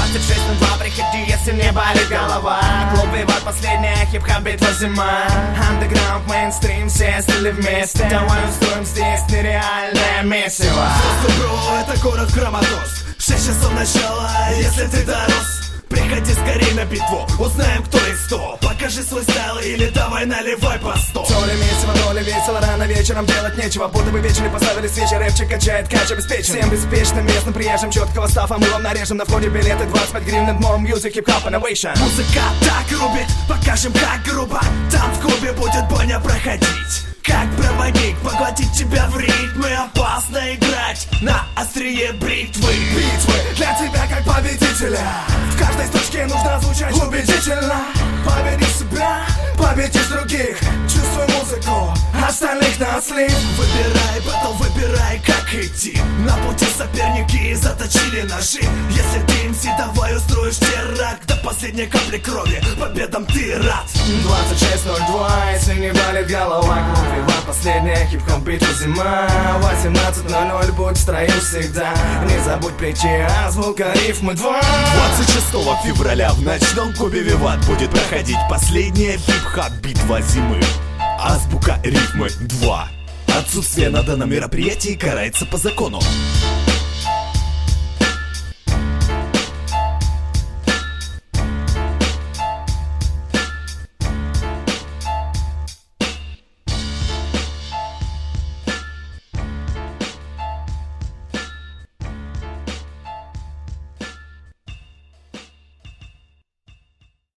26:02, приходи, если не болит голова. Клуб Виват, последняя хип-хоп битва зима. Андеграунд, мейнстрим, все стили вместе. Давай устроим здесь нереальное месиво. Бро, это город Краматорск. 6 часов начала, если ты дорос, приходи скорей на битву, узнаем кто и кто. Покажи свой стайл или давай наливай по 100. То ли месиво, то ли весело, рано вечером делать нечего. Будто бы вечером поставили свечи, рэпчик качает, кач обеспечен. Всем беспечным местным приезжим четкого стафа мы вам нарежем. На входе билеты 25 гривен, more music, hip-hop, innovation. Музыка так рубит, покажем как грубо. Там в клубе будет бойня проходить. Как проводник, поглотить тебя в ритмы. Опасно играть на острие бритвы. Битвы для тебя как победителя. В каждой строчке нужно звучать убедительно. Победи себя, победишь других. Чувствуй музыку, остальных на слив. Выбирай, батл, выбирай, как идти. На пути соперники заточили ножи. Если ты МС, давай устроишь теракт. До последней капли крови, победам ты рад. 26:02, если не болит голова. Клуб Виват, последняя хип-хоп битва зима. 18:00, будь в строю всегда. Не забудь прийти, азбука рифмы 2. 26 февраля в ночном клубе Виват будет проходить последняя хип-хоп битва зимы. Азбука рифмы 2. Отсутствие на данном мероприятии карается по закону.